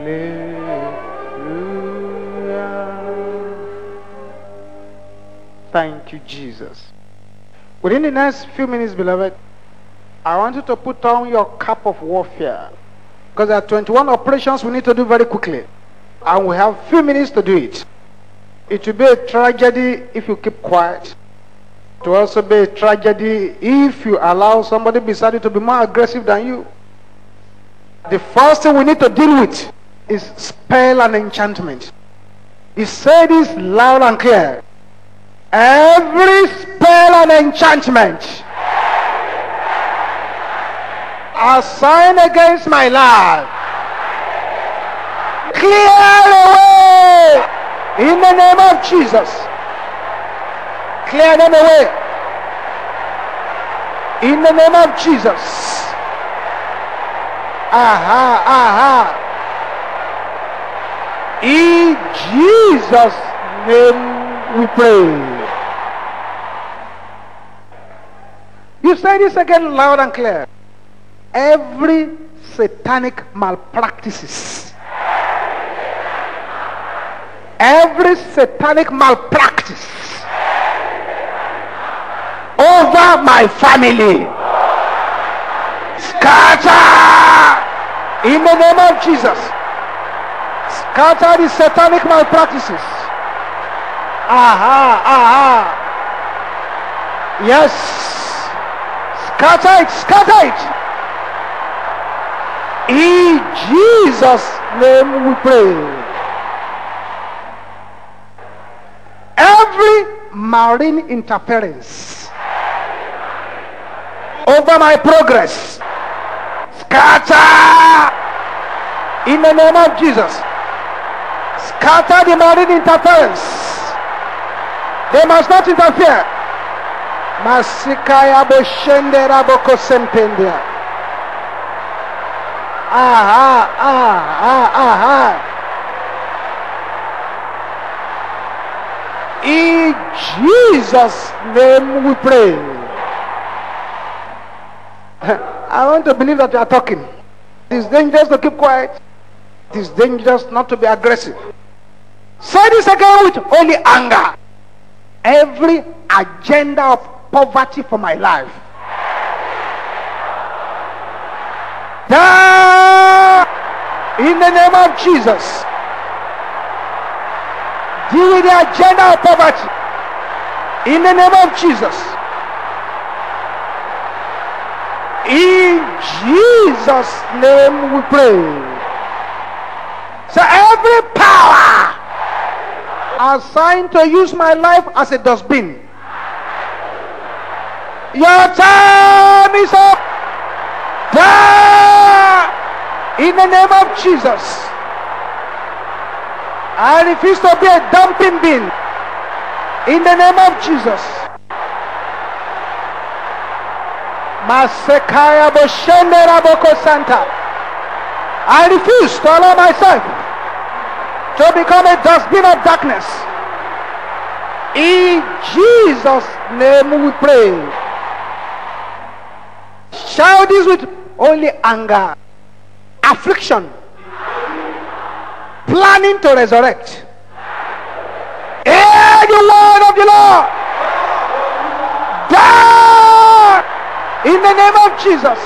Thank you, Jesus. Within the next few minutes, beloved, I want you to put on your cap of warfare, because there are 21 operations we need to do very quickly, and we have few minutes to do it. It will be a tragedy if you keep quiet. It will also be a tragedy if you allow somebody beside you to be more aggressive than you. The first thing we need to deal with is spell and enchantment. He said this loud and clear. Every spell and enchantment assigned against my life, clear away in the name of Jesus. Clear them away in the name of Jesus. Aha, aha. In Jesus' name we pray. You say this again loud and clear. Every satanic malpractices, every satanic malpractice over my family, scatter in the name of Jesus. Scatter the satanic malpractices. Aha, aha. Yes. Scatter it, scatter it. In Jesus' name we pray. Every marine interference over my progress, scatter in the name of Jesus. Scatter the marine interference. They must not interfere. Masikaya boshendera boko sentendia. Aha, aha, aha. In Jesus' name we pray. I want to believe that you are talking. It is dangerous to keep quiet. It is dangerous not to be aggressive. Say this again with holy anger. Every agenda of poverty for my life, in the name of Jesus. Deal with the agenda of poverty in the name of Jesus. In Jesus' name we pray. So every power assigned to use my life as a dustbin, your time is up. In the name of Jesus. I refuse to be a dumping bin. In the name of Jesus. Masekaya Boshendera Boko Santa. I refuse to allow myself to become a dustbin of darkness. In Jesus' name we pray. Shout this with only anger. Affliction, planning to resurrect. Hear the word of the Lord. Die in the name of Jesus.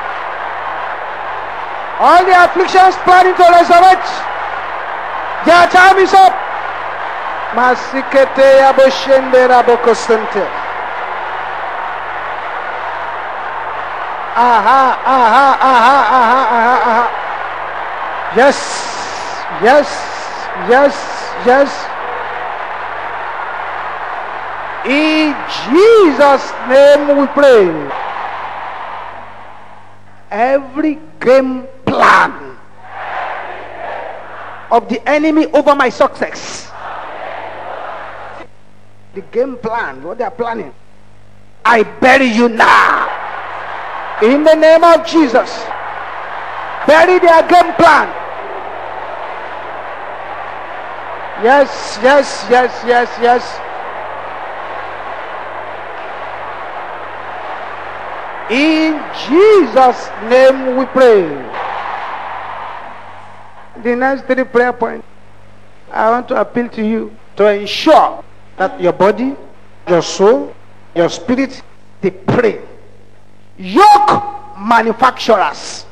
All the afflictions planning to resurrect, their time is up. Masikete yaboshende rabokosente. Aha, aha, aha, aha, aha, aha. Yes, yes, yes, yes. In Jesus' name we pray. Every game plan of the enemy over my success, the game plan, what they are planning, I bury you now. In the name of Jesus. Bury their game plan. Yes, yes, yes, yes, yes. In Jesus' name we pray. The next 3 prayer points, I want to appeal to you to ensure that your body, your soul, your spirit, they pray. Yoke manufacturers.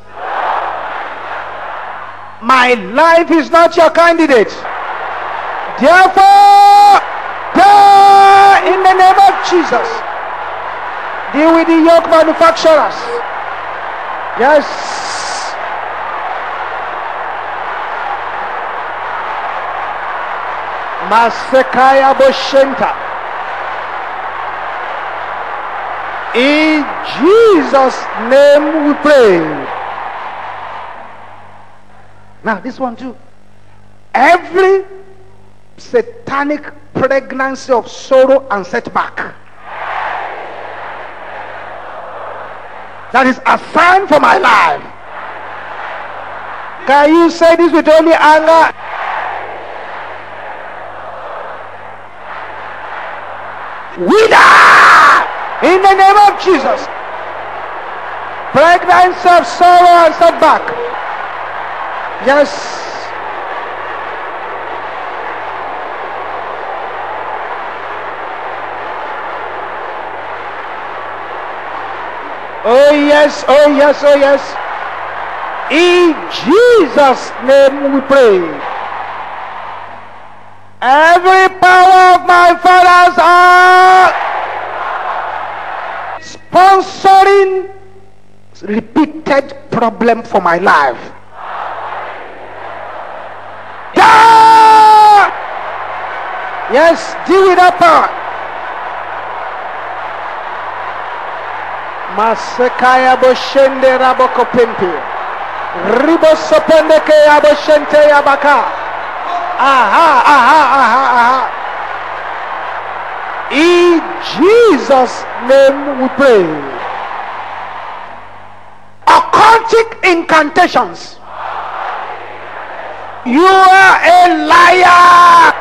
My life is not your candidate. Therefore, pray in the name of Jesus. Deal with the yoke manufacturers. Yes. Masekaya Boshenta. In Jesus' name we pray. Now this one too. Every satanic pregnancy of sorrow and setback that is a sign for my life. Can you say this with only anger? Wither in the name of Jesus. Pregnancy of sorrow and setback. Yes. Oh yes, oh yes, oh yes. In Jesus' name we pray. Every power of my fathers are sponsoring repeated problem for my life. Yeah! Yes, deal with that power. Masekaya boshende raboko pimpi. Ribo sopende ke aboshente yabaka. Aha, aha, aha, aha. In Jesus' name we pray. Occultic incantations. You are a liar.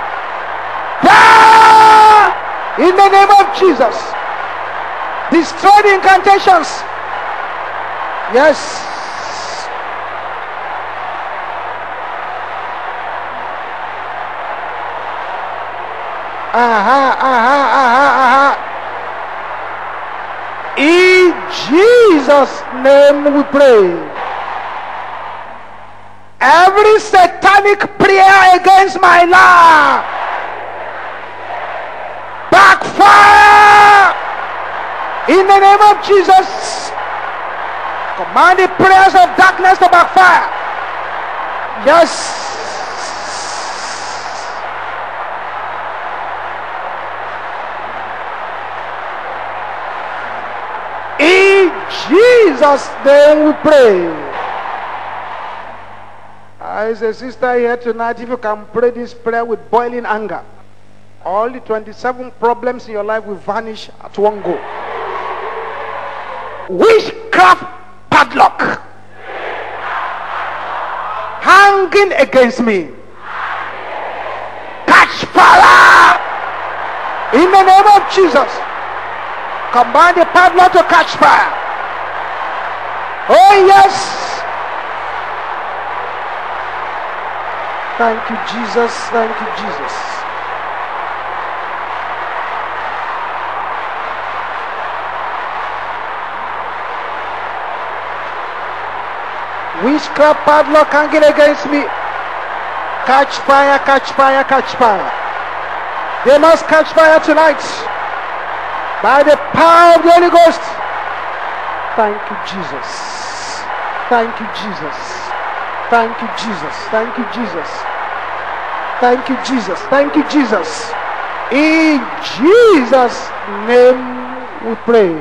Ah! In the name of Jesus. Destroy the incantations. Yes. Aha, aha, aha, aha. In Jesus' name we pray. Every satanic prayer against my life backfire in the name of Jesus. Command the prayers of darkness to backfire. Yes. In Jesus' name we pray. As a sister here tonight, if you can pray this prayer with boiling anger, all the 27 problems in your life will vanish at one go. Witchcraft padlock hanging against me, catch fire in the name of Jesus. Command the padlock to catch fire. Oh yes. Thank you, Jesus. Thank you, Jesus. Witchcraft padlock hanging against me. Catch fire, catch fire, catch fire. They must catch fire tonight. By the power of the Holy Ghost. Thank you, Jesus. Thank you, Jesus. Thank you, Jesus. Thank you, Jesus. Thank you, Jesus. Thank you, Jesus. In Jesus' name we pray.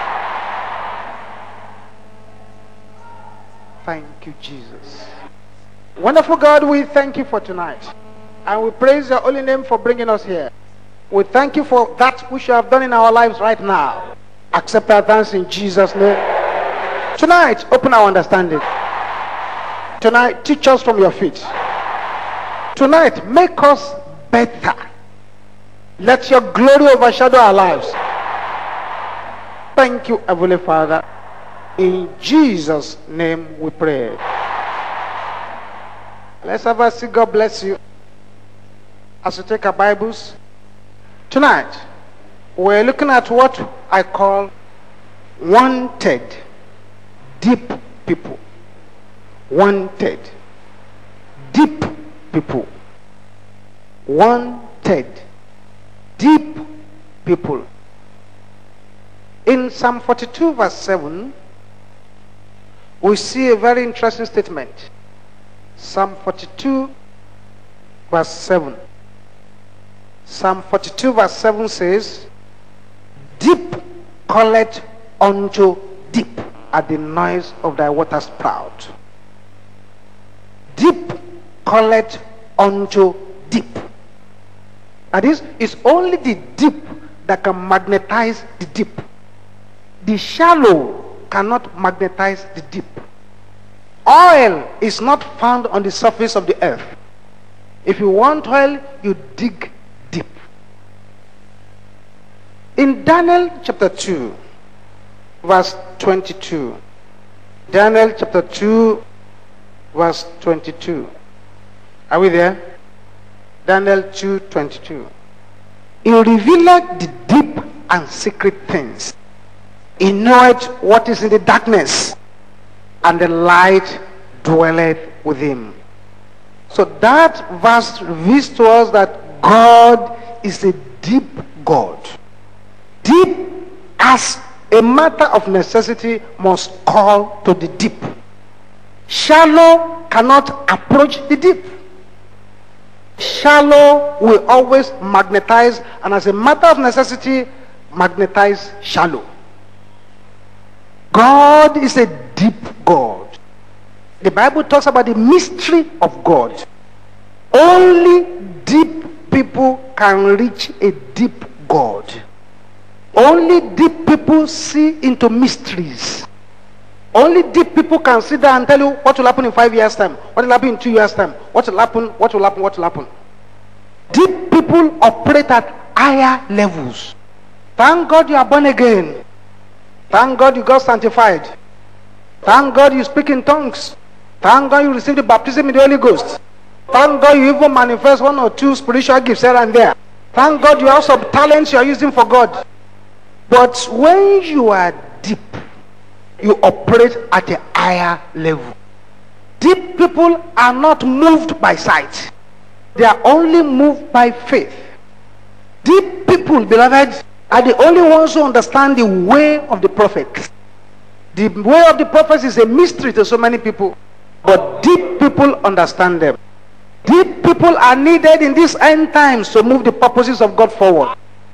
Thank you, Jesus. Wonderful God, we thank you for tonight. And we praise your holy name for bringing us here. We thank you for that which you have done in our lives right now. Accept our thanks in Jesus' name. Tonight, open our understanding. Tonight, teach us from your feet. Tonight, make us better. Let your glory overshadow our lives. Thank you, Heavenly Father. In Jesus' name we pray. Let's have a seat. God bless you. As we take our Bibles, tonight we're looking at what I call wanted deep people. Wanted deep people. Wanted deep people. In Psalm 42 verse 7, we see a very interesting statement. Psalm 42 verse 7. Psalm 42 verse 7 says, deep calleth unto deep at the noise of thy water sprout. Deep calleth unto deep. That is, it's only the deep that can magnetize the deep. The shallow cannot magnetize the deep. Oil is not found on the surface of the earth. If you want oil, you dig deep. In Daniel chapter 2, verse 22. Daniel chapter 2, verse 22. Are we there? Daniel 2:22. He revealed the deep and secret things. He knoweth what is in the darkness, and the light dwelleth with him. So that verse reveals to us that God is a deep God. Deep, as a matter of necessity, must call to the deep. Shallow cannot approach the deep. Shallow will always magnetize, and as a matter of necessity, magnetize shallow. God is a deep God. The Bible talks about the mystery of God. Only deep people can reach a deep God. Only deep people see into mysteries. Only deep people can sit there and tell you what will happen in 5 years' time, what will happen in 2 years' time, what will happen, what will happen, what will happen. Deep people operate at higher levels. Thank God you are born again. Thank God you got sanctified. Thank God you speak in tongues. Thank God you received the baptism in the Holy Ghost. Thank God you even manifest 1 or 2 spiritual gifts here and there. Thank God you have some talents you are using for God. But when you are deep, you operate at a higher level. Deep people are not moved by sight. They are only moved by faith. Deep people, beloved, are the only ones who understand the way of the prophets. The way of the prophets is a mystery to so many people, but deep people understand them. Deep people are needed in these end times to move the purposes of God forward.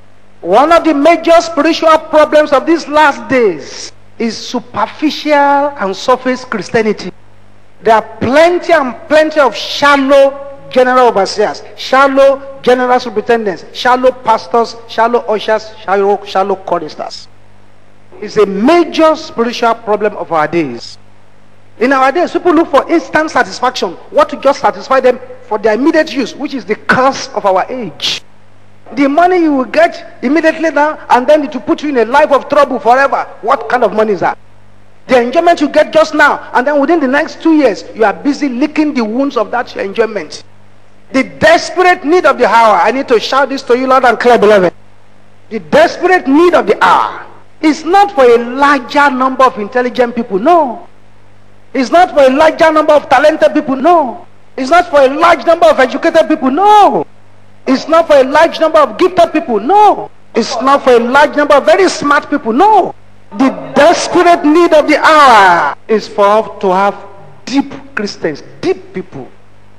One of the major spiritual problems of these last days is superficial and surface Christianity. There are plenty and plenty of shallow general overseers, shallow general superintendents, shallow pastors, shallow ushers, shallow choristers. It's a major spiritual problem of our days. In our days, people look for instant satisfaction, what to just satisfy them for their immediate use, which is the curse of our age. The money you will get immediately now, and then it will put you in a life of trouble forever. What kind of money is that? The enjoyment you get just now, and then within the next 2 years, you are busy licking the wounds of that enjoyment. The desperate need of the hour, I need to shout this to you loud and clear, beloved. The desperate need of the hour is not for a larger number of intelligent people, no. It's not for a larger number of talented people, no. It's not for a large number of educated people, no. It's not for a large number of gifted people, no. It's not for a large number of very smart people, no. The desperate need of the hour is for us to have deep Christians, deep people.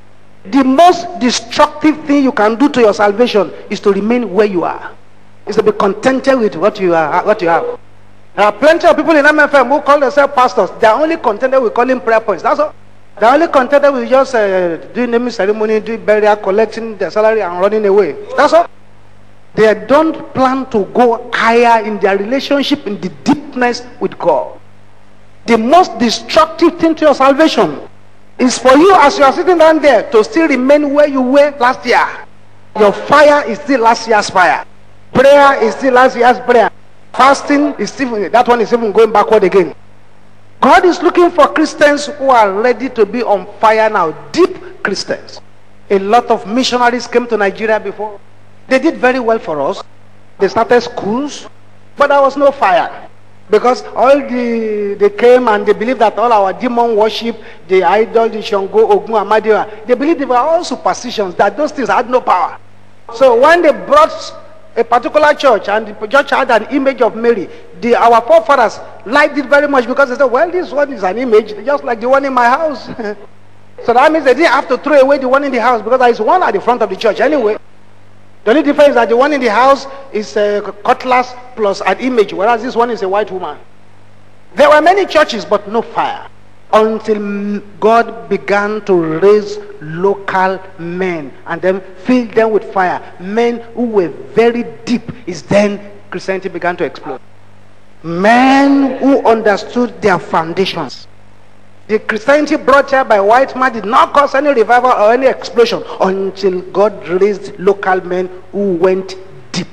The most destructive thing you can do to your salvation is to remain where you are. Is to be contented with what you are, what you have. There are plenty of people in MFM who call themselves pastors. They are only contented with calling prayer points. That's all. They are only contented with just doing naming ceremony, doing burial, collecting their salary and running away. That's all. They don't plan to go higher in their relationship, in the deepness with God. The most destructive thing to your salvation is for you, as you are sitting down there, to still remain where you were last year. Your fire is still last year's fire. Prayer is still last year's prayer. Fasting is still, that one is even going backward again. God is looking for Christians who are ready to be on fire now. Deep Christians. A lot of missionaries came to Nigeria before. They did very well for us. They started schools, but there was no fire. Because they came and they believed that all our demon worship, the idol, the Shango, Ogun, Amadioha, they believed they were all superstitions, that those things had no power. So when they brought a particular church and the church had an image of Mary, our forefathers liked it very much because they said, well, this one is an image just like the one in my house. So that means they didn't have to throw away the one in the house because there is one at the front of the church anyway. The only difference is that the one in the house is a cutlass plus an image, whereas this one is a white woman. There were many churches, but no fire. Until God began to raise local men and then fill them with fire. Men who were very deep. Is then Christianity began to explode. Men who understood their foundations. The Christianity brought here by white man did not cause any revival or any explosion until God raised local men who went deep.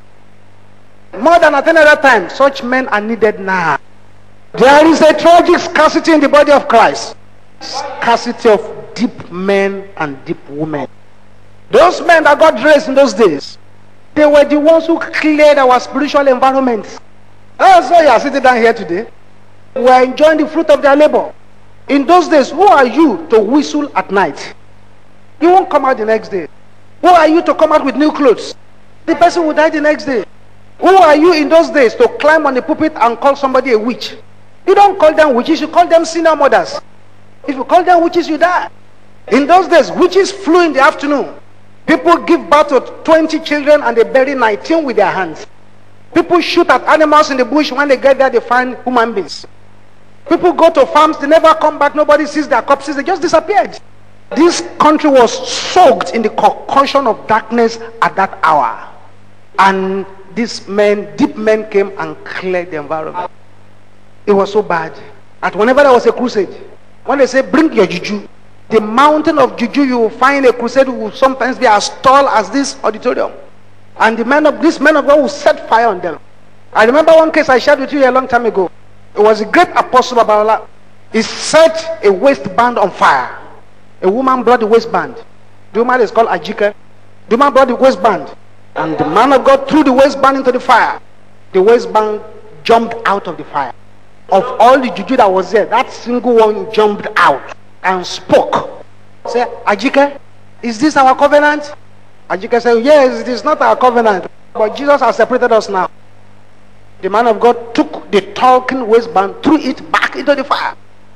More than at any other time, such men are needed now. There is a tragic scarcity in the body of Christ. Scarcity of deep men and deep women. Those men that God raised in those days, they were the ones who cleared our spiritual environment. That's why you are sitting down here today. We are enjoying the fruit of their labor. In those days, who are you to whistle at night? You won't come out the next day. Who are you to come out with new clothes? The person will die the next day. Who are you in those days to climb on the pulpit and call somebody a witch? You don't call them witches, you call them sinner mothers. If you call them witches, you die. In those days, witches flew in the afternoon. People give birth to 20 children and they bury 19 with their hands. People shoot at animals in the bush. When they get there, they find human beings. People go to farms, they never come back, nobody sees their corpses, they just disappeared. This country was soaked in the concussion of darkness at that hour. And these men, deep men, came and cleared the environment. It was so bad that whenever there was a crusade, when they say bring your juju, the mountain of juju you will find a crusade will sometimes be as tall as this auditorium. And these men of God will set fire on them. I remember one case I shared with you a long time ago. It was a great apostle Babalola. He set a waistband on fire. A woman brought the waistband. The woman is called Ajike. The woman brought the waistband. And the man of God threw the waistband into the fire. The waistband jumped out of the fire. Of all the juju that was there, that single one jumped out and spoke. Say, Ajike, is this our covenant? Ajike said, yes, it is not our covenant. But Jesus has separated us now. The man of God took the talking waistband, threw it back into the fire.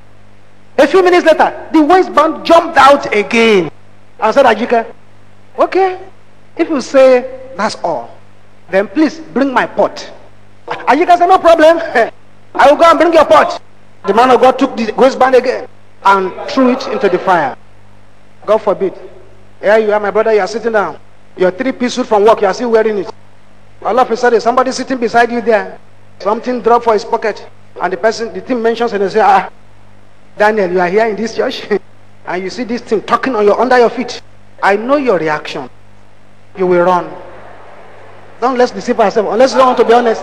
A few minutes later, the waistband jumped out again. I said, Ajike, okay, if you say that's all, then please bring my pot. Ajike said, no problem. I will go and bring your pot. The man of God took the waistband again and threw it into the fire. God forbid. Here you are, my brother, you are sitting down. Your 3-piece suit from work, you are still wearing it. All of a sudden, somebody sitting beside you there, something dropped for his pocket, and the thing mentions and they say, Daniel, you are here in this church, and you see this thing tucking under your feet. I know your reaction. You will run. Don't let's deceive ourselves, unless you don't want to be honest.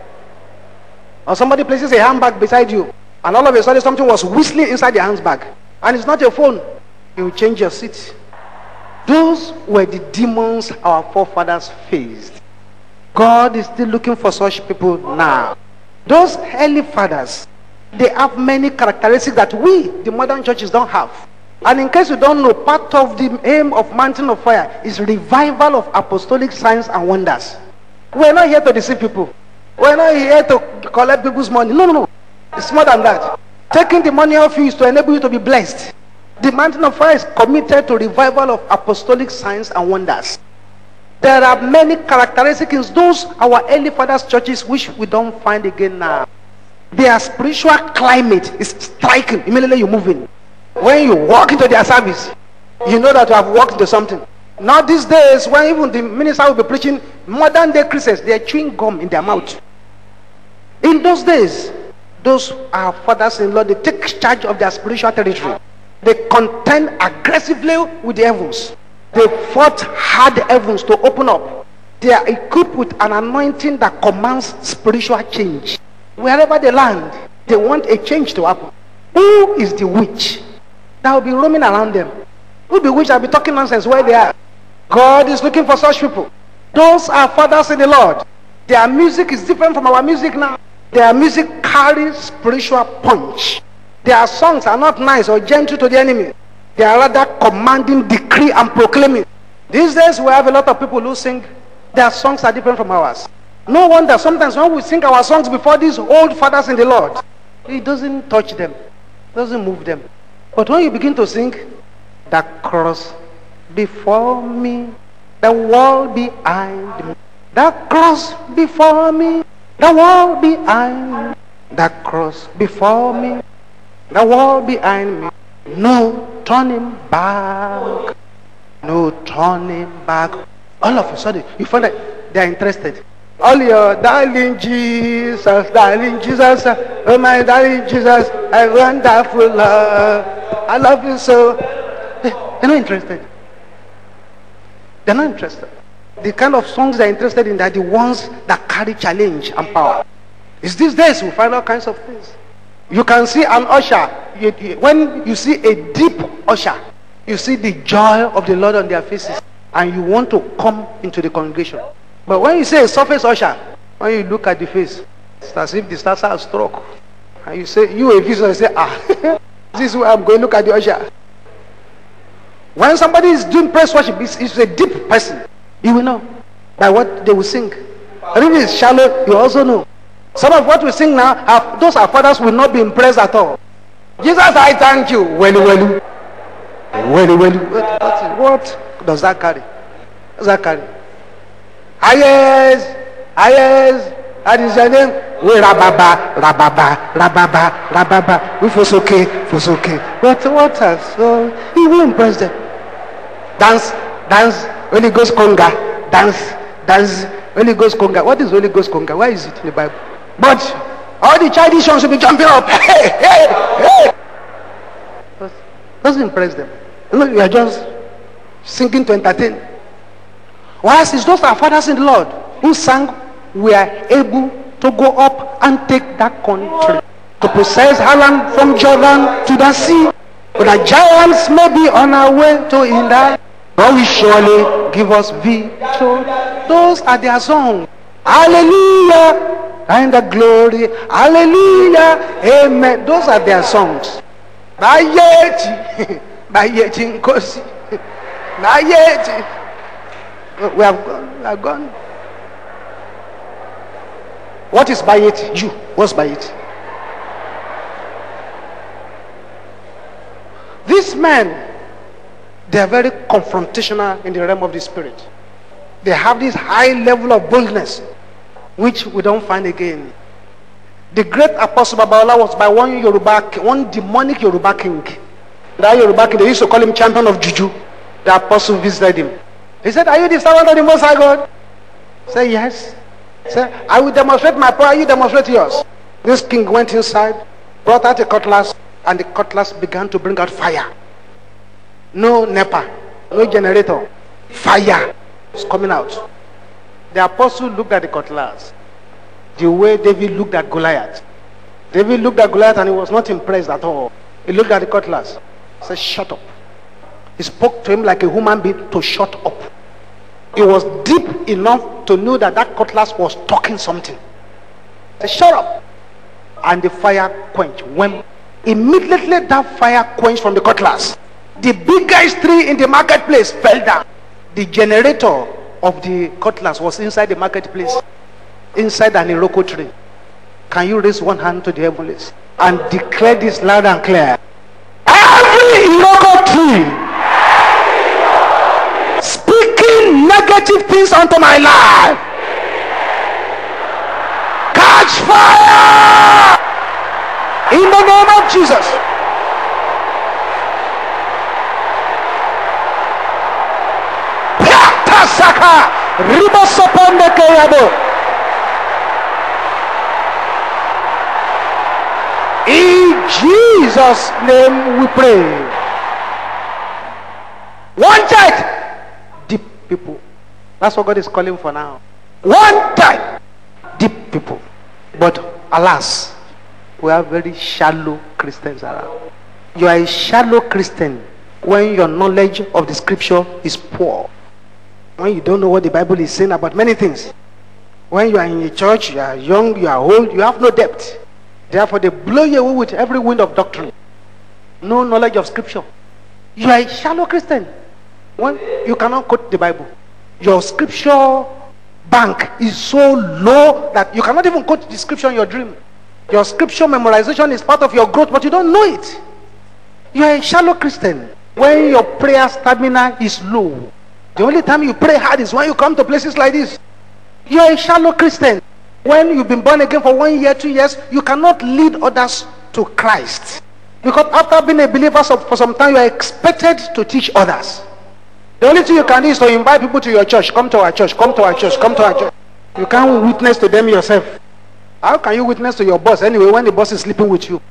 Or somebody places a handbag beside you, and all of a sudden something was whistling inside the handbag, and it's not your phone. You will change your seat. Those were the demons our forefathers faced. God is still looking for such people now. Those early fathers, they have many characteristics that we, the modern churches, don't have. And in case you don't know, part of the aim of Mountain of Fire is revival of apostolic signs and wonders. We're not here to deceive people. We're not here to collect people's money. No. It's more than that. Taking the money off you is to enable you to be blessed. The Mountain of Fire is committed to revival of apostolic signs and wonders. There are many characteristics in those our early fathers' churches which we don't find again now. Their spiritual climate is striking. Immediately you move in. When you walk into their service, you know that you have walked into something. Now these days, when even the minister will be preaching, modern day Christians, they are chewing gum in their mouth. In those days, those our fathers-in-law, they take charge of their spiritual territory. They contend aggressively with the heavens. They fought hard heavens to open up. They are equipped with an anointing that commands spiritual change. Wherever they land, they want a change to happen. Who is the witch that will be roaming around them? Who bewitched and be talking nonsense where they are? God is looking for such people. Those are fathers in the Lord. Their music is different from our music now. Their music carries spiritual punch. Their songs are not nice or gentle to the enemy. They are rather commanding, decree, and proclaiming. These days we have a lot of people who sing. Their songs are different from ours. No wonder sometimes when we sing our songs before these old fathers in the Lord, it doesn't touch them, doesn't move them. But when you begin to sing, the cross before me, the wall behind me, the cross before me, the wall behind me, the cross before me, the wall behind me, no turning back, no turning back. All of a sudden, you find that they are interested. All your darling Jesus, oh my darling Jesus, I wonderful love, I love you so. They're not interested. They're not interested. The kind of songs they're interested in are the ones that carry challenge and power. It's these days we find all kinds of things. You can see an usher. When you see a deep usher, you see the joy of the Lord on their faces, and you want to come into the congregation. But when you say a surface usher, when you look at the face, it's as if the stars are struck. And you say, you a visitor, you say, this is where I'm going to look at the usher. When somebody is doing praise worship, it's a deep person. You will know by what they will sing. And if it's shallow, you also know. Some of what we sing now, those our fathers will not be impressed at all. Jesus, I thank you. Well. What does that carry? What does that carry? Ayes, that is your name. We rababa. We fosoke. But what else? So he will impress them. Dance, Holy Ghost conga. Dance, Holy Ghost conga. What is Holy Ghost conga? Where is it in the Bible? But all the childish ones will be jumping up. Hey. Doesn't impress them. You are just singing to entertain. Whilst it's those our fathers in the Lord who sang, we are able to go up and take that country, to possess our land from Jordan to the sea. But the giants may be on our way to India, but we surely give us victory. Those are their songs. Hallelujah and the glory. Hallelujah. Amen. Those are their songs. Bayeti Nkosi. Bayeti. We have gone. What is Bayeti? You. What's Bayeti? These men, they are very confrontational in the realm of the spirit. They have this high level of boldness, which we don't find again. The great Apostle Babalola was by one demonic Yoruba king. That Yoruba king, they used to call him champion of Juju. The apostle visited him. He said, are you the servant of the Most High God? He said, yes. He said, I will demonstrate my power, you demonstrate yours. This king went inside, brought out a cutlass, and the cutlass began to bring out fire. No NEPA, no generator. Fire is coming out. The apostle looked at the cutlass the way David looked at Goliath. David looked at Goliath and he was not impressed at all. He looked at the cutlass. He said, shut up. He spoke to him like a human being to shut up. He was deep enough to know that that cutlass was talking something. He said, shut up. And the fire quenched. When immediately that fire quenched from the cutlass, the biggest tree in the marketplace fell down. The generator of the cutlass was inside the marketplace, inside an Iroko tree. Can you raise one hand to the heavens and declare this loud and clear? Every Iroko tree speaking negative things unto my life, catch fire in the name of Jesus. In Jesus' name we pray. Wanted deep people. That's what God is calling for now. Wanted deep people. But alas, we have very shallow Christians around. You are a shallow Christian when your knowledge of the scripture is poor. When you don't know what the Bible is saying about many things. When you are in a church, you are young, you are old, you have no depth. Therefore, they blow you away with every wind of doctrine. No knowledge of scripture. You are a shallow Christian. When you cannot quote the Bible. Your scripture bank is so low that you cannot even quote the scripture in your dream. Your scripture memorization is part of your growth, but you don't know it. You are a shallow Christian. When your prayer stamina is low. The only time you pray hard is when you come to places like this. You are a shallow Christian. When you've been born again for 1 year, 2 years, you cannot lead others to Christ. Because after being a believer for some time, you are expected to teach others. The only thing you can do is to invite people to your church. Come to our church, come to our church, come to our church. You can't witness to them yourself. How can you witness to your boss anyway when the boss is sleeping with you?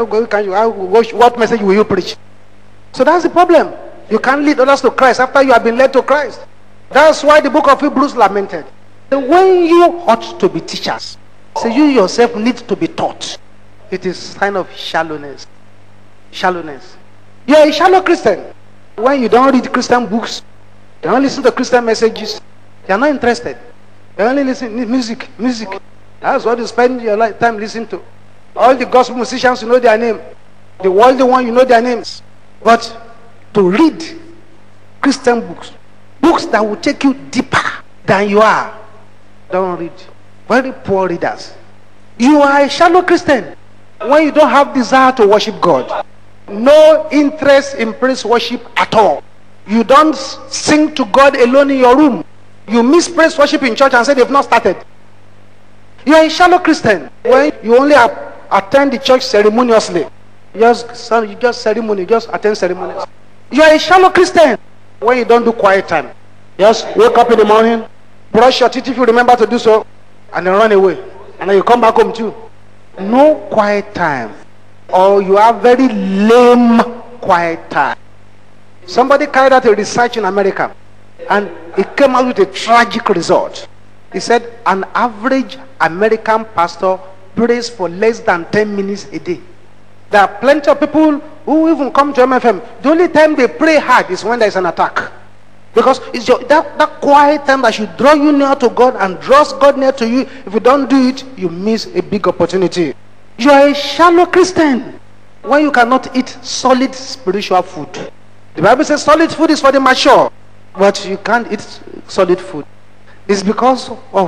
What message will you preach? So that's the problem. You can't lead others to Christ after you have been led to Christ. That's why the book of Hebrews lamented. When you ought to be teachers, so you yourself need to be taught. It is a sign of shallowness. Shallowness. You are a shallow Christian. When you don't read Christian books, you don't listen to Christian messages, you are not interested. You only listen to music. That's what you spend your time listening to. All the gospel musicians, you know their name. The worldly one, you know their names. But to read Christian books, books that will take you deeper than you are, don't read. Very poor readers. You are a shallow Christian when you don't have desire to worship God. No interest in praise worship at all. You don't sing to God alone in your room. You miss praise worship in church and say they've not started. You are a shallow Christian when you only attend the church ceremoniously. Just ceremony, just attend ceremonies. You are a shallow Christian when you don't do quiet time. Just wake up in the morning, brush your teeth if you remember to do so, and then run away. And then you come back home too. No quiet time. Or you have very lame quiet time. Somebody carried out a research in America, and it came out with a tragic result. He said an average American pastor prays for less than 10 minutes a day. There are plenty of people who even come to MFM. The only time they pray hard is when there is an attack. Because it's that quiet time that should draw you near to God and draws God near to you. If you don't do it, you miss a big opportunity. You are a shallow Christian when you cannot eat solid spiritual food. The Bible says solid food is for the mature, but you can't eat solid food. It's because of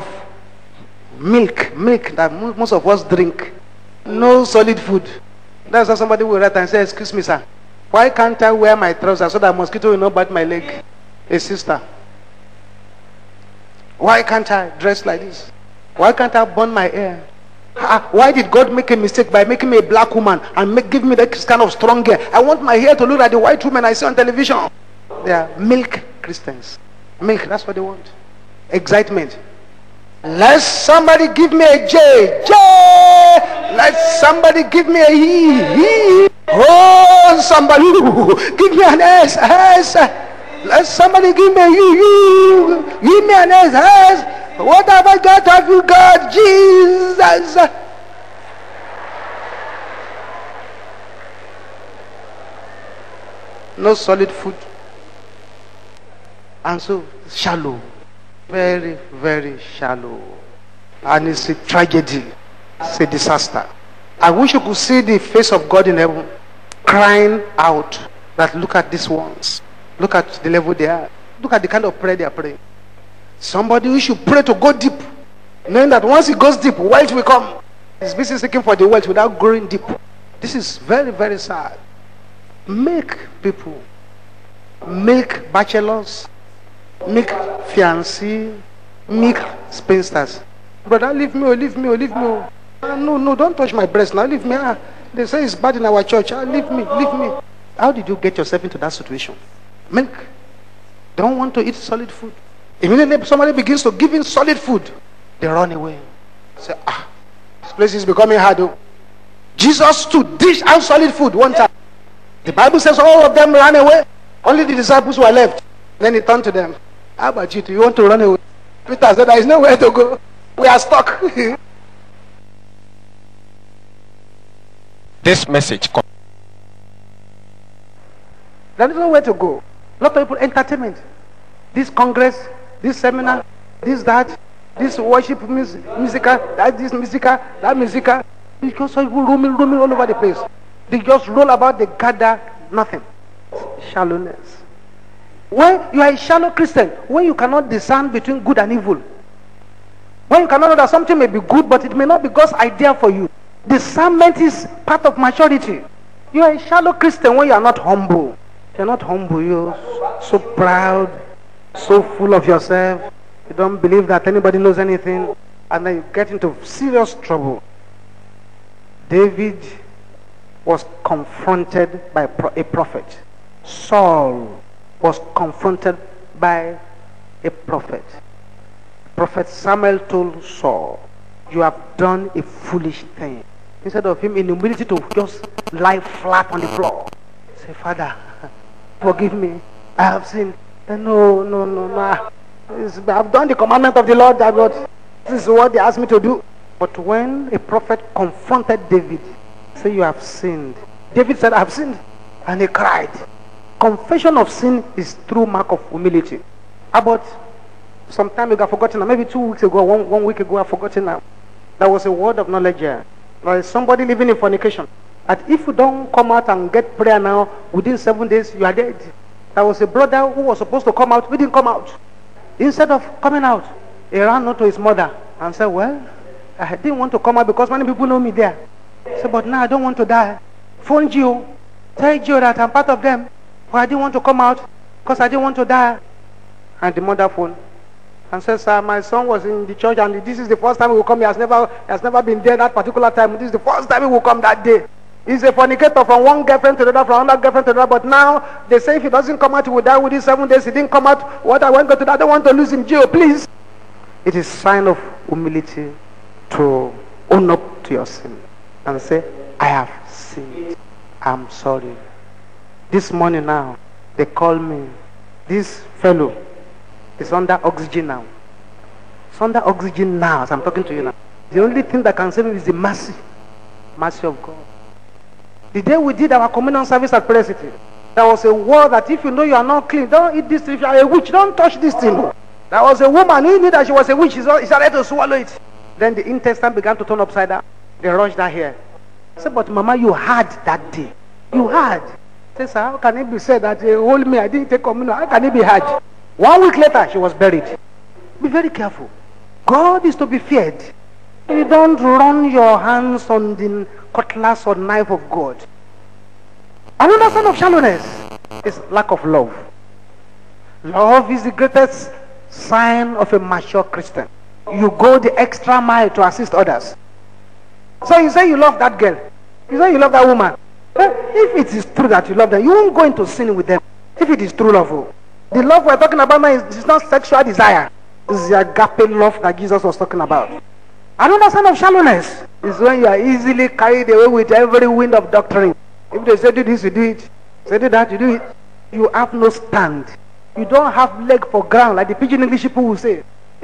milk that most of us drink. No solid food. That's why somebody will write and say, excuse me sir, why can't I wear my trousers so that mosquito will not bite my leg? A sister, why can't I dress like this? Why can't I burn my hair? Why did God make a mistake by making me a black woman and give me that kind of strong hair? I want my hair to look like the white woman I see on television. They are milk Christians. Milk, that's what they want. Excitement. Let somebody give me a J. J. Let somebody give me a E. Oh, somebody give me an S. S. Let somebody give me a U. Give me an S. What have I got? Have you got? Jesus. No solid food. And so shallow. Very, very shallow. And it's a tragedy. It's a disaster. I wish you could see the face of God in heaven crying out that look at these ones. Look at the level they are. Look at the kind of prayer they are praying. Somebody who should pray to go deep, knowing that once he goes deep, wealth will come. He's busy seeking for the wealth without going deep. This is very, very sad. Make people, make bachelors, make fiancés, make spinsters. Brother, leave me, leave me, leave me. No, don't touch my breast now. Leave me. They say it's bad in our church. Leave me, leave me. How did you get yourself into that situation? Milk. Don't want to eat solid food. Immediately somebody begins to give in solid food, they run away. Say, this place is becoming hard. Jesus to dish out solid food one time. The Bible says all of them ran away. Only the disciples were left. Then he turned to them. How about you? Do you want to run away? Peter said, there is nowhere to go. We are stuck. This message There is nowhere to go. A lot of people, entertainment. This congress, this seminar, this that, this worship musical, that this musical, that musical. Because people roaming all over the place. They just roll about, they gather nothing. Shallowness. When you are a shallow Christian, when you cannot discern between good and evil, when you cannot know that something may be good, but it may not be God's idea for you. Discernment is part of maturity. You are a shallow Christian when you are not humble. You are not humble. You are so proud, so full of yourself. You don't believe that anybody knows anything, and then you get into serious trouble. David was confronted by a prophet. Saul was confronted by a prophet. Prophet Samuel told Saul, you have done a foolish thing. Instead of him in humility to just lie flat on the floor, say, Father, forgive me, I have sinned. No. I've done the commandment of the Lord, but this is what they asked me to do. But when a prophet confronted David, say, you have sinned. David said, I have sinned. And he cried. Confession of sin is true mark of humility. About some time ago, I've forgotten, maybe 2 weeks ago, one week ago, I've forgotten now. There was a word of knowledge here. There is somebody living in fornication. That if you don't come out and get prayer now, within 7 days, you are dead. There was a brother who was supposed to come out, he didn't come out. Instead of coming out, he ran out to his mother and said, well, I didn't want to come out because many people know me there. He said, but now I don't want to die. Phone Gio, tell Gio that I'm part of them. But I didn't want to come out because I didn't want to die. And the mother phoned and said, sir, my son was in the church and this is the first time he will come. He has never been there that particular time. This is the first time he will come that day. He's a fornicator from one girlfriend to the other, from another girlfriend to the other. But now they say if he doesn't come out, he will die within 7 days. He didn't come out. What I want to do, I don't want to lose him. Gio, please. It is sign of humility to own up to your sin and say, I have sinned. I'm sorry. This morning now, they call me. This fellow is under oxygen now. It's under oxygen now as I'm talking to you now. The only thing that can save him is the mercy of God. The day we did our communion service at Prayer City, there was a word that if you know you are not clean, don't eat this. If you are a witch, don't touch this thing. There was a woman who knew that she was a witch. She started to swallow it. Then the intestine began to turn upside down. They rushed her here. I said, but Mama, you had that day. You had. I said, sir, how can it be said that they hold me, I didn't take communion? How can it be had? 1 week later, she was buried. Be very careful. God is to be feared. You don't run your hands on the cutlass or knife of God. Another sign of shallowness is lack of love. Love is the greatest sign of a mature Christian. You go the extra mile to assist others. So you say you love that girl. You say you love that woman. If it is true that you love them, you won't go into sin with them. If it is true love. The love we're talking about now is not sexual desire. It's the agape love that Jesus was talking about. Another sign of shallowness is when you are easily carried away with every wind of doctrine. If they say do this, you do it. Say do that, you do it. You have no stand. You don't have leg for ground like the pidgin English people will say.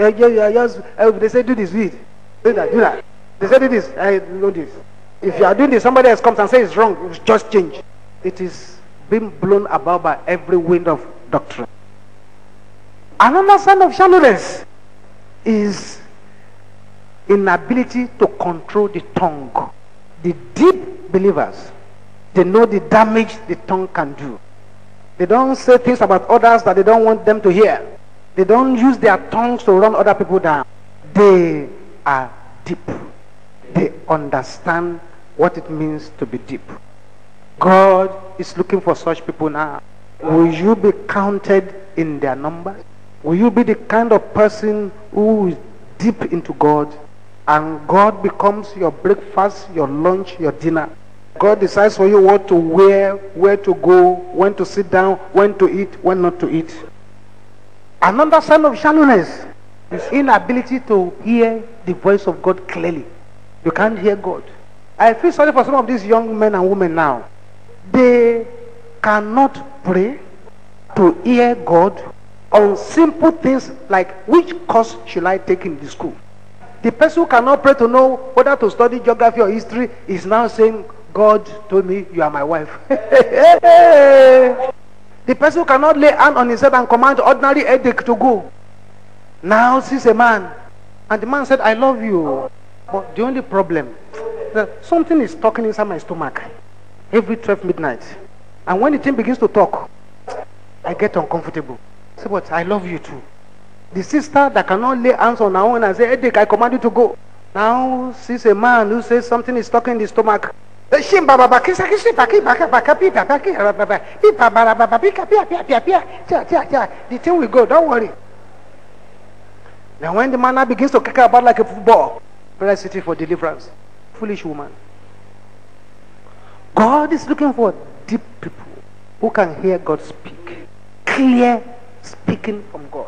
They say do this, do it. Do that, do that. They say do this, I do this. If you are doing this, somebody else comes and says it's wrong, you just change. It is being blown about by every wind of doctrine. Another sign of shallowness is inability to control the tongue. The deep believers, they know the damage the tongue can do. They don't say things about others that they don't want them to hear. They don't use their tongues to run other people down. They are deep. They understand what it means to be deep. God is looking for such people now. Will you be counted in their numbers? Will you be the kind of person who is deep into God, and God becomes your breakfast, your lunch, your dinner? God decides for you what to wear, where to go, when to sit down, when to eat, when not to eat. Another sign of shallowness is inability to hear the voice of God clearly. You can't hear God. I feel sorry for some of these young men and women now. They cannot pray to hear God on simple things like which course should I take in the school. The person who cannot pray to know whether to study geography or history is now saying, God told me you are my wife. The person who cannot lay hand on his head and command ordinary headache to go, now sees a man, and the man said, I love you. But the only problem, that something is talking inside my stomach every 12 midnight. And when the thing begins to talk, I get uncomfortable. Say, but I love you too. The sister that cannot lay hands on her own and say, headache, I command you to go, now sees a man who says something is talking in the stomach. The thing will go, don't worry. Now when the man now begins to kick about like a football, prayer city for deliverance. Foolish woman. God is looking for deep people who can hear God speak. Clear speaking from God.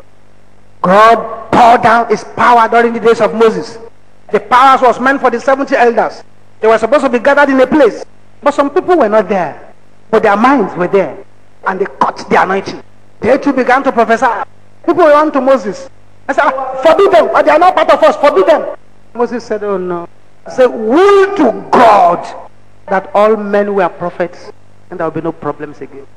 God poured down his power during the days of Moses. The powers was meant for the 70 elders. They were supposed to be gathered in a place. But some people were not there. But their minds were there. And they caught the anointing. They too began to prophesy. People went to Moses. I said, forbid them. But they are not part of us. Forbid them. Moses said, oh no. He said, will to God that all men were prophets. And there will be no problems again.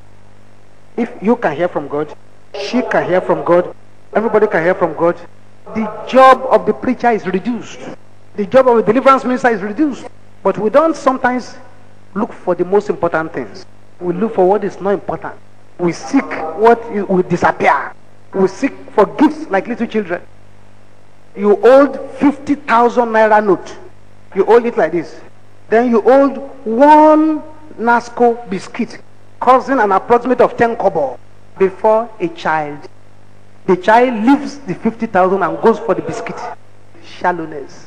If you can hear from God, she can hear from God, everybody can hear from God, the job of the preacher is reduced. The job of the deliverance minister is reduced. But we don't sometimes look for the most important things. We look for what is not important. We seek what will disappear. We seek for gifts like little children. You hold 50,000 naira note. You hold it like this. Then you hold one Nasco biscuit causing an approximate of 10 kobo before a child. The child leaves the 50,000 and goes for the biscuit. Shallowness.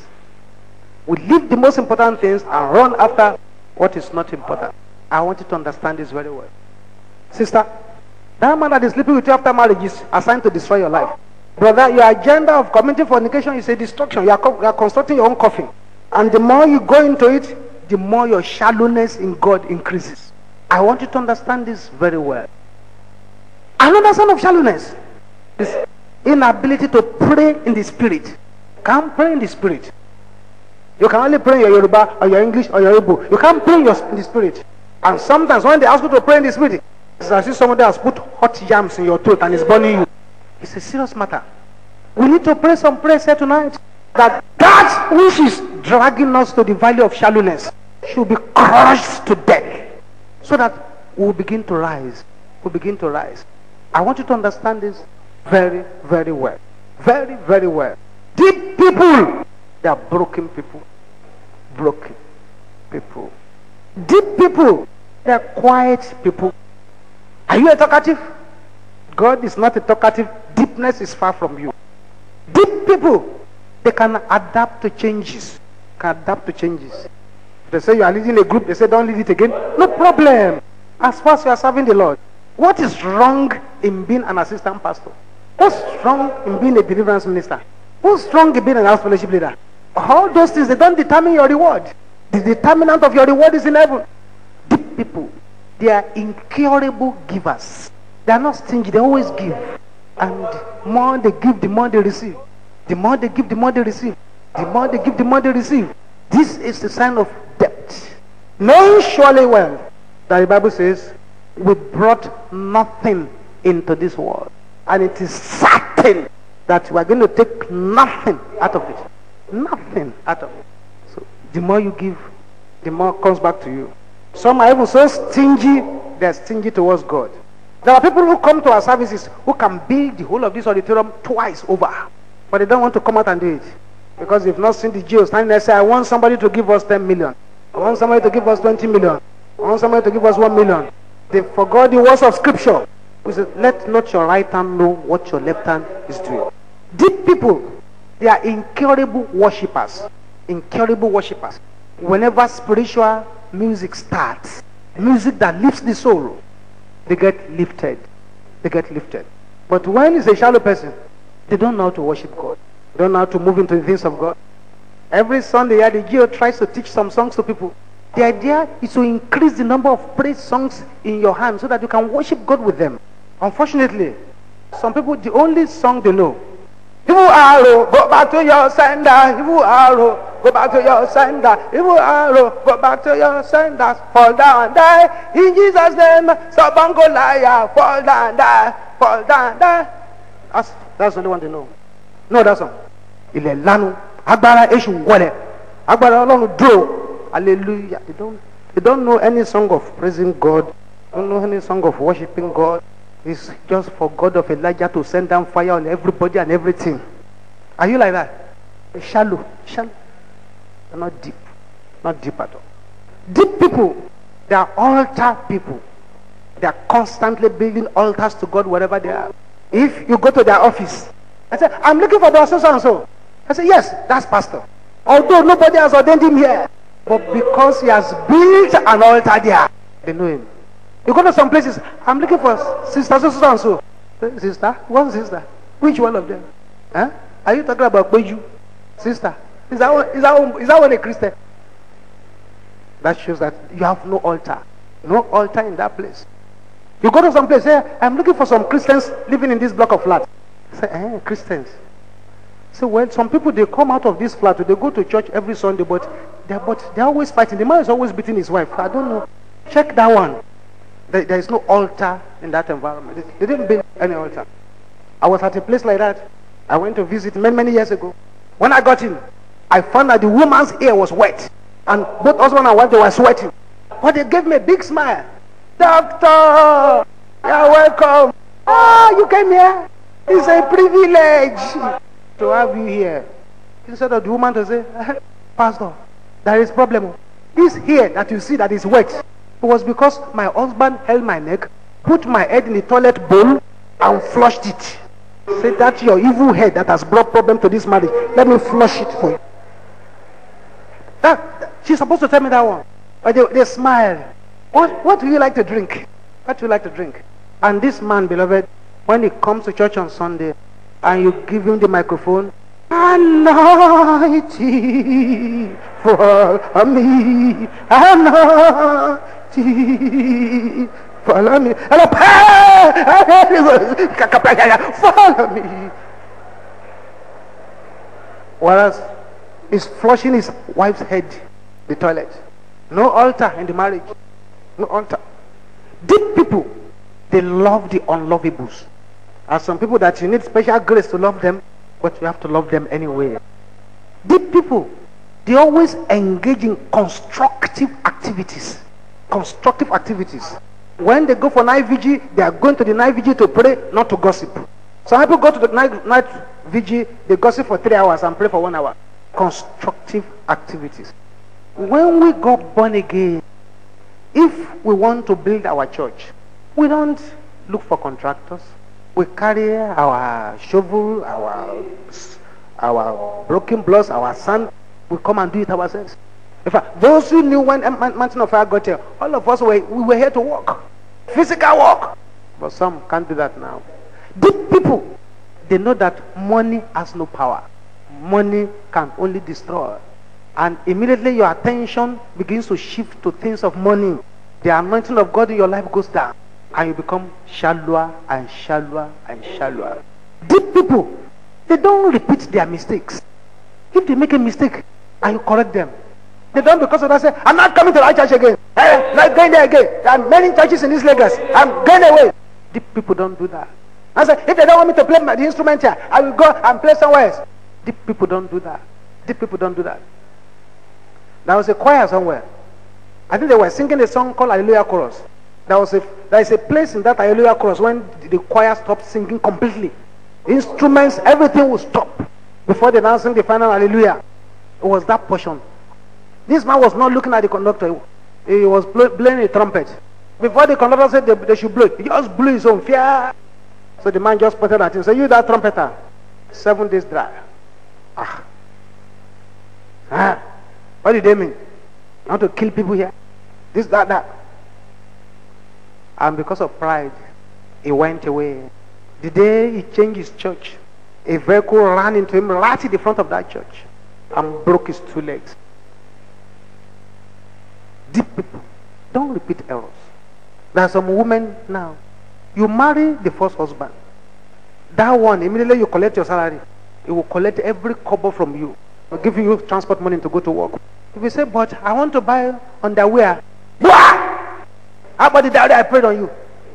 We leave the most important things and run after what is not important. I want you to understand this very well. Sister, that man that is sleeping with you after marriage is assigned to destroy your life. Brother, your agenda of committing fornication is a destruction. You are constructing your own coffin. And the more you go into it, the more your shallowness in God increases. I want you to understand this very well. Another sign of shallowness is inability to pray in the spirit. Can't pray in the spirit. You can only pray in your Yoruba or your English or your Igbo. You can't pray in the spirit. And sometimes when they ask you to pray in the spirit, it's as if somebody has put hot yams in your throat and is burning you. It's a serious matter. We need to pray some prayers here tonight. That which is dragging us to the valley of shallowness should be crushed to death. So that we will begin to rise. We begin to rise. I want you to understand this very, very well. Very, very well. Deep people, they are broken people. Broken people. Deep people, they are quiet people. Are you a talkative? God is not a talkative. Deepness is far from you. Deep people, they can adapt to changes. Can adapt to changes. If they say you are leading a group, they say don't lead it again. No problem. As far as you are serving the Lord. What is wrong in being an assistant pastor? What's wrong in being a deliverance minister? What's wrong in being an house fellowship leader? All those things, they don't determine your reward. The determinant of your reward is in heaven. Deep people, they are incurable givers. They are not stingy, they always give. And the more they give, the more they receive. The more they give, the more they receive. The more they give, the more they receive. This is the sign of depth. Knowing surely well that the Bible says, we brought nothing into this world. And it is certain that we are going to take nothing out of it. Nothing out of it. So the more you give, the more comes back to you. Some are even so stingy, they are stingy towards God. There are people who come to our services who can build the whole of this auditorium twice over. But they don't want to come out and do it. Because they've not seen the Jews standing there and say, I want somebody to give us 10 million. I want somebody to give us 20 million. I want somebody to give us 1 million. They forgot the words of scripture. We said, let not your right hand know what your left hand is doing. Deep people, they are incurable worshippers. Incurable worshippers. Whenever spiritual music starts, music that lifts the soul, they get lifted. They get lifted. But when it's a shallow person, they don't know how to worship God. They don't know how to move into the things of God. Every Sunday, the GO tries to teach some songs to people. The idea is to increase the number of praise songs in your hand so that you can worship God with them. Unfortunately, some people, the only song they know, Ibu Aro, go back to your sender, Ibu Aro. go back to your sender. Evil arrow, go back to your senders. Fall down and die. In Jesus' name, stubborn Goliath, fall down and die. Fall down and die. That's the only one they know. No, that's all. Ilẹ̀ lanu, agbára èṣù wọlẹ̀, agbára Ọlọ́run dúró. Hallelujah. They don't know any song of praising God. Don't know any song of worshiping God. It's just for God of Elijah to send down fire on everybody and everything. Are you like that? Shallow. They're not deep. Not deep at all. Deep people, they are altar people. They are constantly building altars to God wherever they are. If you go to their office and say, I'm looking for the so and so. I say, yes, that's pastor. Although nobody has ordained him here. But because he has built an altar there, they know him. You go to some places, I'm looking for sister so and so. Sister? What sister? Which one of them? Huh? Are you talking about Beju? Sister? Is that one a Christian? That shows that you have no altar. No altar in that place. You go to some place, say, I'm looking for some Christians living in this block of flats. Say, Christians. So well, some people, they come out of this flat, they go to church every Sunday, but they're always fighting. The man is always beating his wife. I don't know. Check that one. There is no altar in that environment. They didn't build any altar. I was at a place like that. I went to visit many years ago. When I got in, I found that the woman's hair was wet. And both husband and wife, they were sweating. But they gave me a big smile. Doctor, you're welcome. You came here. It's a privilege to have you here. Instead of the woman to say, Pastor, there is problem. This hair that you see that is wet, it was because my husband held my neck, put my head in the toilet bowl, and flushed it. Say, that's your evil head that has brought problem to this marriage. Let me flush it for you. She's supposed to tell me that one. But they smile. What do you like to drink? What do you like to drink? And this man, beloved, when he comes to church on Sunday, and you give him the microphone, anointing for me, anointing follow me, follow me. Whereas he's flushing his wife's head, the toilet. No altar in the marriage. No altar. Deep people, they love the unlovables. There are some people that you need special grace to love them, but you have to love them anyway. Deep people, they always engage in constructive activities. Constructive activities. When they go for night vigil, they are going to the night vigil to pray, not to gossip. Some people go to the night vigil, they gossip for 3 hours and pray for 1 hour. Constructive activities. When we got born again, if we want to build our church, we don't look for contractors. We carry our shovel, our broken blocks, our sand. We come and do it ourselves. In fact, those who knew when Mountain of Fire got here, all of us we were here to work. Physical work. But some can't do that now. Deep people, they know that money has no power. Money can only destroy. And immediately your attention begins to shift to things of money. The anointing of God in your life goes down. And you become shallower and shallower and shallower. Deep people, they don't repeat their mistakes. If they make a mistake and you correct them, they don't, because of that say, I'm not coming to that church again. I'm not going there again. There are many churches in this Lagos. I'm going away. Deep people don't do that. I say, if they don't want me to play the instrument here, I will go and play somewhere else. Deep people don't do that. Deep people don't do that. There was a choir somewhere. I think they were singing a song called Hallelujah Chorus. There is a place in that Hallelujah Chorus when the choir stopped singing completely. Instruments, everything will stop before they now sing the final Hallelujah. It was that portion. This man was not looking at the conductor. He was blowing a trumpet. Before the conductor said they should blow it, he just blew his own fear. So the man just pointed at him. So you that trumpeter, 7 days dry. What did they mean? I want to kill people here. This, that. And because of pride, he went away. The day he changed his church, a vehicle ran into him right in the front of that church and broke his 2 legs. Deep people, don't repeat errors. There are some women now. You marry the first husband. That one, immediately you collect your salary. He will collect every kobo from you. We'll give you transport money to go to work. If you say, but I want to buy underwear. How about the day I prayed on you?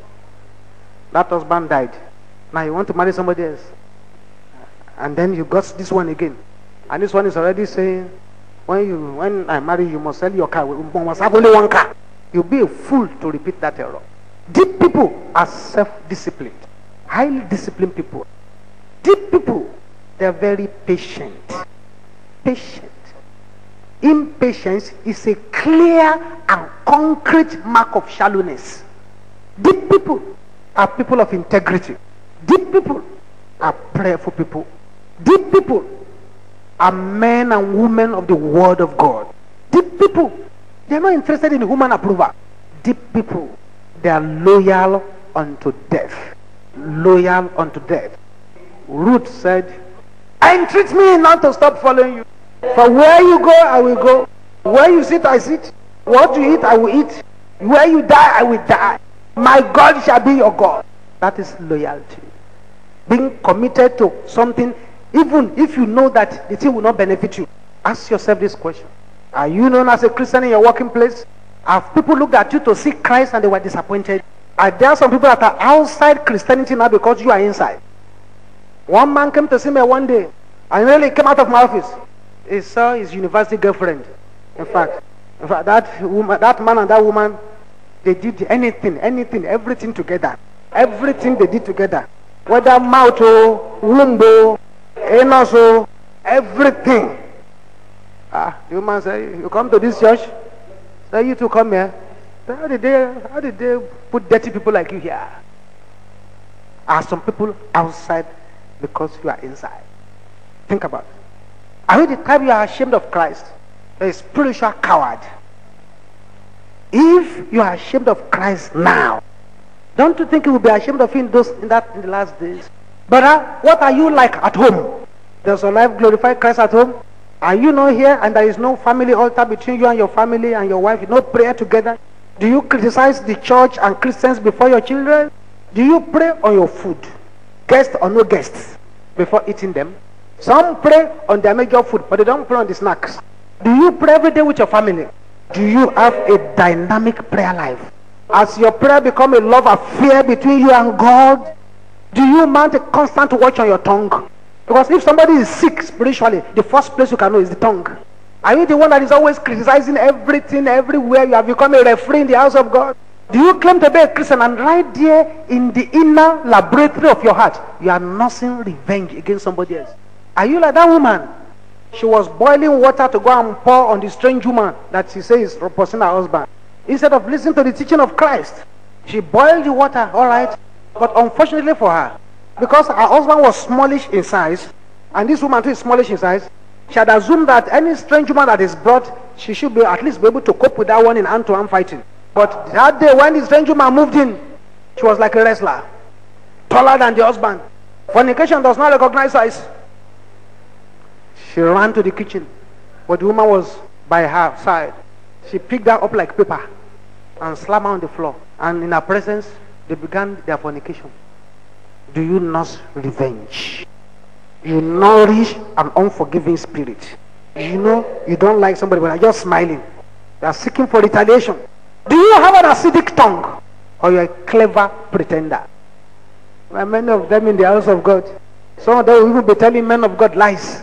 That husband died. Now you want to marry somebody else. And then you got this one again. And this one is already saying, when I marry you must sell your car. We must have only one car. You'll be a fool to repeat that error. Deep people are self-disciplined. Highly disciplined people. Deep people, they're very patient. Patient. Impatience is a clear and concrete mark of shallowness. Deep people are people of integrity. Deep people are prayerful people. Deep people are men and women of the word of God. Deep people, they are not interested in human approval. Deep people, they are loyal unto death. Loyal unto death. Ruth said, entreat me not to stop following you. For where you go, I will go. Where you sit, I sit. What you eat, I will eat. Where you die, I will die. My God shall be your God. That is loyalty. Being committed to something, even if you know that the thing will not benefit you. Ask yourself this question. Are you known as a Christian in your working place? Have people looked at you to see Christ and they were disappointed? Are there some people that are outside Christianity now because you are inside? One man came to see me one day and really came out of my office. He saw his university girlfriend. In fact, that man and that woman, they did anything, everything together. Everything they did together. Whether mouth or womb or anus or everything. The woman said, you come to this church? Say, you two come here. How did they put dirty people like you here? Are some people outside because you are inside? Think about it. Are you the type you are ashamed of Christ? A spiritual coward. If you are ashamed of Christ now, don't you think you will be ashamed of him in the last days? But what are you like at home? Does your life glorify Christ at home? Are you not here and there is no family altar between you and your family and your wife? No prayer together? Do you criticize the church and Christians before your children? Do you pray on your food? Guests or no guests? Before eating them? Some pray on their major food, but they don't pray on the snacks. Do you pray every day with your family? Do you have a dynamic prayer life? Has your prayer become a love affair between you and God? Do you mount a constant watch on your tongue? Because if somebody is sick spiritually, the first place you can know is the tongue. Are you the one that is always criticizing everything, everywhere? You have become a referee in the house of God? Do you claim to be a Christian and right there in the inner laboratory of your heart, you are nursing revenge against somebody else? Are you like that woman? She was boiling water to go and pour on the strange woman that she says is representing her husband. Instead of listening to the teaching of Christ, she boiled the water, all right. But unfortunately for her, because her husband was smallish in size, and this woman too is smallish in size, she had assumed that any strange woman that is brought, she should be at least be able to cope with that one in hand-to-hand fighting. But that day when the strange woman moved in, she was like a wrestler, taller than the husband. Fornication does not recognize size. She ran to the kitchen, but the woman was by her side. She picked her up like paper and slammed her on the floor. And in her presence, they began their fornication. Do you nurse revenge? You nourish an unforgiving spirit. You know you don't like somebody, but are just smiling. You are seeking for retaliation. Do you have an acidic tongue? Or you are a clever pretender? There are many of them in the house of God. Some of them will even be telling men of God lies.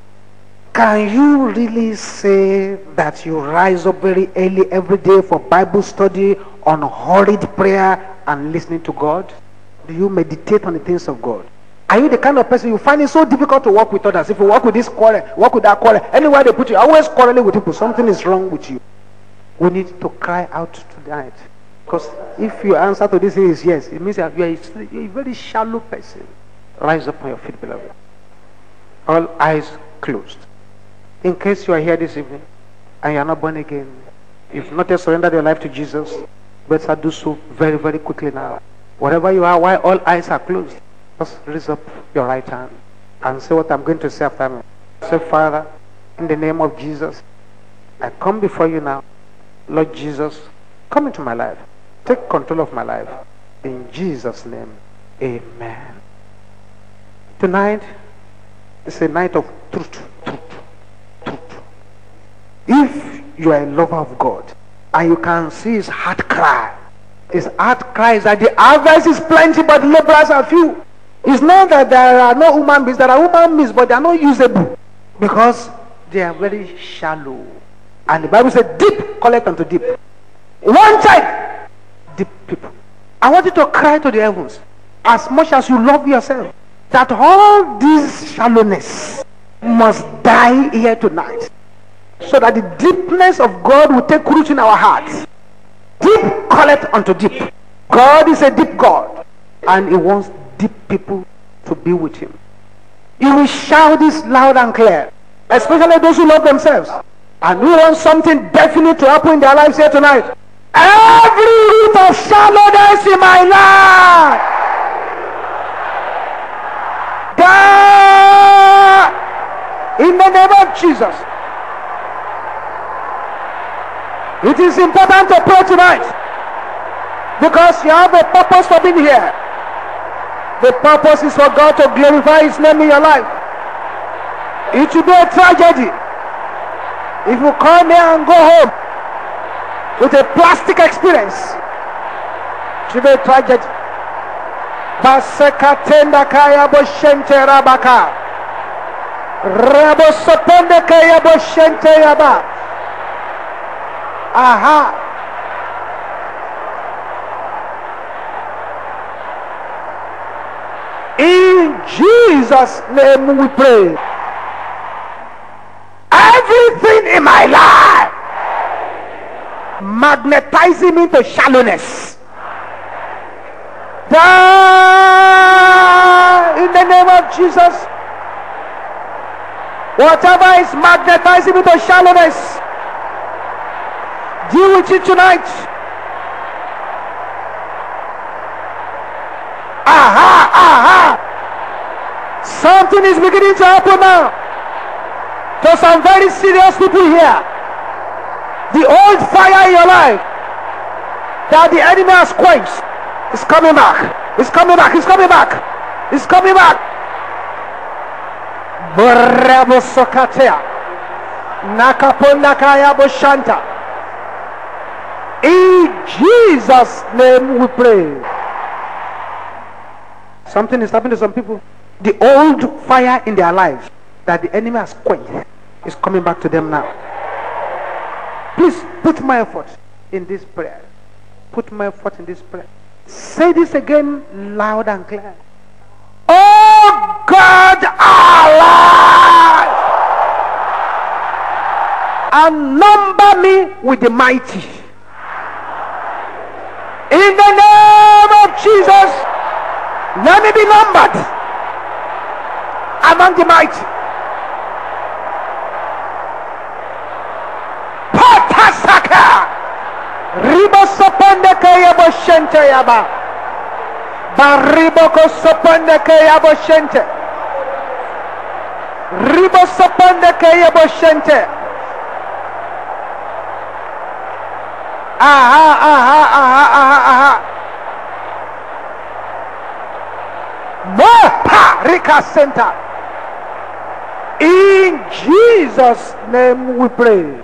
Can you really say that you rise up very early every day for Bible study, unhurried prayer, and listening to God? Do you meditate on the things of God? Are you the kind of person you find it so difficult to work with others? If you work with this quarrel, work with that quarrel, anywhere they put you, always quarreling with people, something is wrong with you. We need to cry out tonight. Because if your answer to this is yes, it means that you are a very shallow person. Rise up on your feet, beloved. All eyes closed. In case you are here this evening and you are not born again, you've not yet surrendered your life to Jesus, better do so very, very quickly now. Wherever you are, while all eyes are closed, just raise up your right hand and say what I'm going to say after me. Say, Father, in the name of Jesus, I come before you now. Lord Jesus, come into my life. Take control of my life. In Jesus' name, amen. Tonight is a night of truth. If you are a lover of God and you can see his heart cry, his heart cries that the harvest is plenty but the laborers are few. It's not that there are no human beings. There are human beings, but they are not usable because they are very shallow. And the Bible says, deep collect unto deep. One time, deep people. I want you to cry to the heavens as much as you love yourself, that all this shallowness must die here tonight, so that the deepness of God will take root in our hearts. Deep collect unto deep. God is a deep God, and he wants deep people to be with him. He will shout this loud and clear, especially those who love themselves and who want something definite to happen in their lives here tonight. Every root of shallowness in my life, God, in the name of Jesus. It is important to pray tonight because you have a purpose for being here. The purpose is for God to glorify his name in your life. It will be a tragedy if you come here and go home with a plastic experience. It will be a tragedy. Basekatenda kaya boshente rabaka. Rabo sopende kaya boshente yaba. Aha. In Jesus' name we pray. Everything in my life magnetizing me to shallowness, die in the name of Jesus. Whatever is magnetizing me to shallowness, deal with it tonight. Aha, aha. Something is beginning to happen now to some very serious people here. The old fire in your life that the enemy has quenched is coming back. It's coming back. It's coming back. It's coming back. Bravo Sokatea. Nakaponda Kaya Boshanta. In Jesus' name we pray. Something is happening to some people. The old fire in their lives that the enemy has quenched is coming back to them now. Please put my effort in this prayer. Put my effort in this prayer. Say this again loud and clear. Oh God, alive, and number me with the mighty. In the name of Jesus, let me be numbered among the mighty. Patasaka Ribo Sopende Kayabo Shente Yaba Bariboko Sopende Kayabo Shente Ribo Sopende Kayabo Shente. Aha, aha, aha, aha, aha. Mopa Rika Center. In Jesus' name we pray.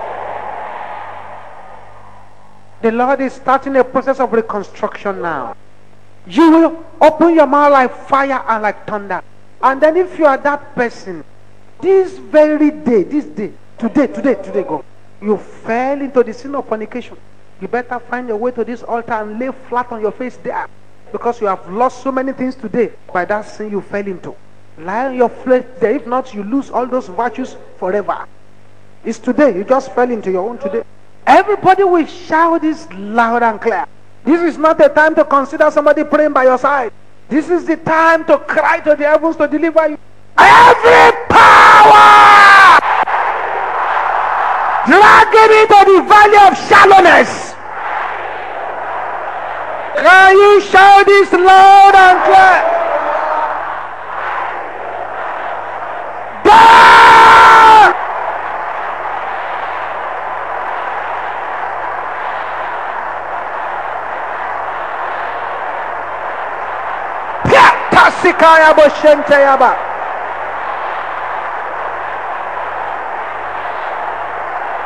The Lord is starting a process of reconstruction now. You will open your mouth like fire and like thunder. And then if you are that person, this very day, today, go. You fell into the sin of fornication. You better find your way to this altar and lay flat on your face there. Because you have lost so many things today by that sin you fell into. Lie on your flesh there. If not, you lose all those virtues forever. It's today. You just fell into your own today. Everybody will shout this loud and clear. This is not the time to consider somebody praying by your side. This is the time to cry to the heavens to deliver you. Every power dragging me to the valley of shallowness. Can you shout this loud and clear? God! Tasikaya Boshente Yaba.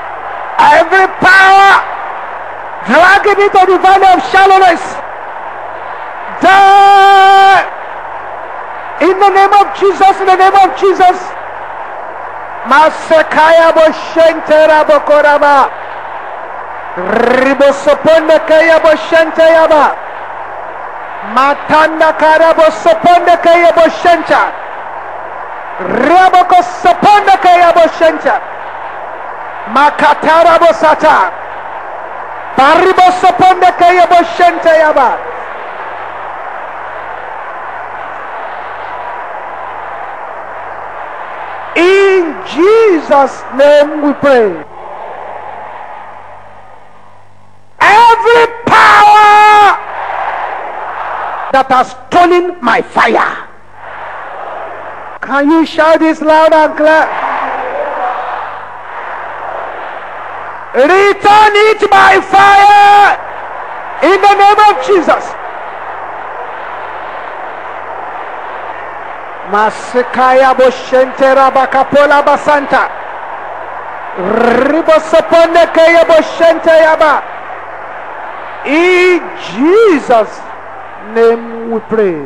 Every power dragging me to the valley of shallowness, die in the name of Jesus, in the name of Jesus. Masekaya boshentera bokoraba. Ribosoponde kaya boshente yaba. Matanda karabo soponde kaya boshenta. Raboko soponde kaya boshenta. Makatara bosata. Paribo soponde kaya boshente yaba. In Jesus' name we pray. Every power that has stolen my fire, can you shout this loud and clear? Return it by fire in the name of Jesus. Masekaya boshentera bakapola basanta. Ribosoponde kaya boshente yaba. In Jesus' name we pray.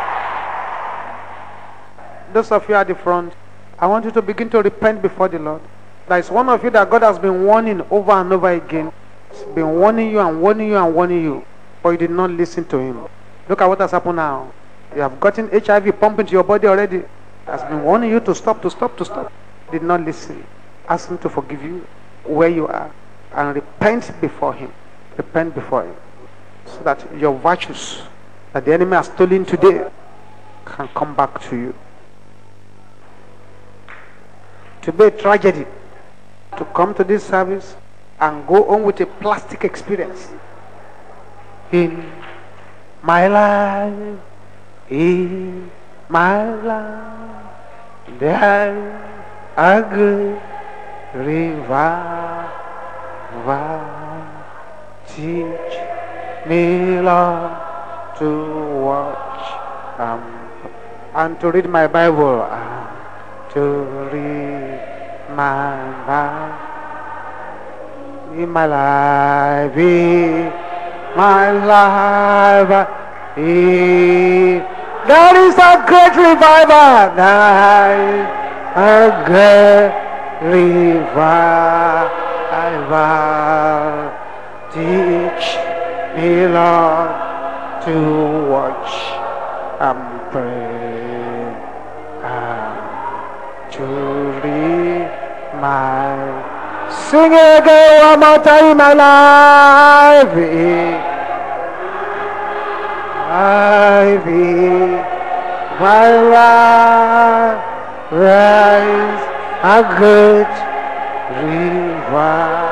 Those of you at the front, I want you to begin to repent before the Lord. There is one of you that God has been warning over and over again. He's been warning you and warning you and warning you, but you did not listen to him. Look at what has happened now. You have gotten HIV pumped into your body already. He has been warning you to stop, to stop, to stop. Did not listen. Ask him to forgive you where you are and repent before him. Repent before him, so that your virtues that the enemy has stolen today can come back to you. To be a tragedy to come to this service and go on with a plastic experience. In my life, in my life, there a good river. Teach me, Lord, to watch and to read my Bible, to read my Bible. In my life, there is a great revival. There is a great revival. Teach me, Lord, to watch and pray and to read my. Sing it again one more time in my life. My life, rise a good revival.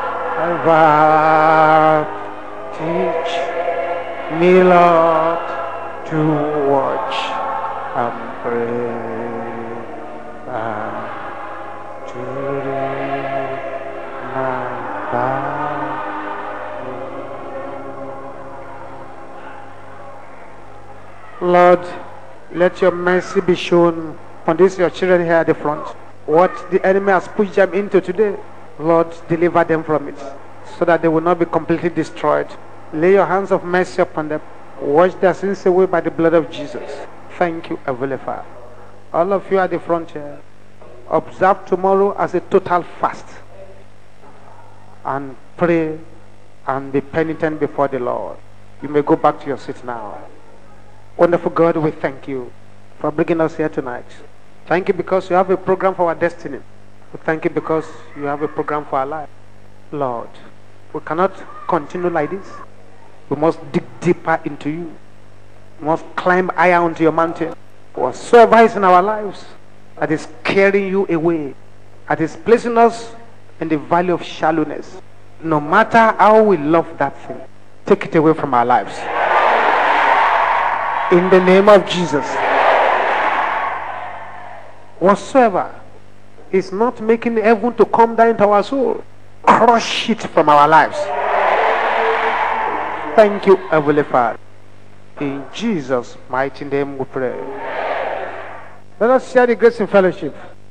Teach me, Lord, to watch and pray and to read my Bible. Lord, let your mercy be shown on these your children here at the front. What the enemy has pushed them into today, Lord, deliver them from it, so that they will not be completely destroyed. Lay your hands of mercy upon them. Wash their sins away by the blood of Jesus. Thank you, Heavenly Father. All of you at the front here, observe tomorrow as a total fast and pray and be penitent before the Lord. You may go back to your seat now. Wonderful God, we thank you for bringing us here tonight. Thank you because you have a program for our destiny. We thank you because you have a program for our life. Lord, we cannot continue like this. We must dig deeper into you. We must climb higher onto your mountain. Whatsoever is in our lives that is carrying you away, that is placing us in the valley of shallowness, no matter how we love that thing, take it away from our lives. In the name of Jesus. Whatsoever is not making heaven to come down into our soul, crush it from our lives. Thank you, Heavenly Father. In Jesus' mighty name we pray. Let us share the grace in fellowship.